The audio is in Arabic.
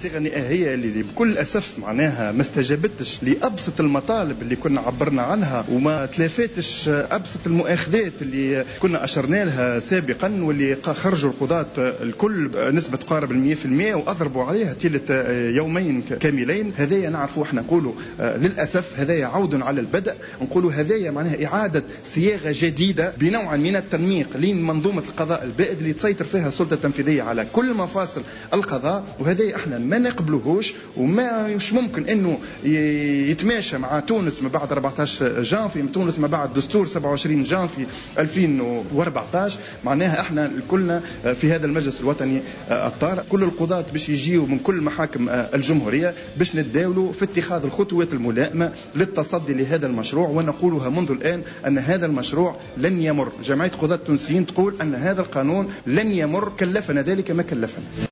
الصيغه النهائيه اللي بكل اسف معناها ما استجابتش لابسط المطالب اللي كنا عبرنا عنها، وما تلافاتش ابسط المؤاخذات اللي كنا اشرنا لها سابقا، واللي خرجوا القضاة الكل نسبه تقارب 100% واضربوا عليها طيله يومين كاملين. هذايا نعرفوا احنا نقولوا للاسف هذايا عود على البدء، نقولوا هذايا معناها اعاده صياغه جديده بنوع من التنميق لمنظومه القضاء البائد اللي تسيطر فيها السلطه التنفيذيه على كل مفاصل القضاء. وهذا احنا ما نقبلوهوش، وما مش ممكن انه يتماشى مع تونس ما بعد 14 جانفي، تونس ما بعد دستور 27 جانفي 2014. معناها احنا كلنا في هذا المجلس الوطني الطارئ كل القضاة باش يجيوا من كل محاكم الجمهورية باش نتداولوا في اتخاذ الخطوات الملائمة للتصدي لهذا المشروع. ونقولها منذ الآن أن هذا المشروع لن يمر. جمعية قضاة التونسيين تقول أن هذا القانون لن يمر، كلفنا ذلك ما كلفنا.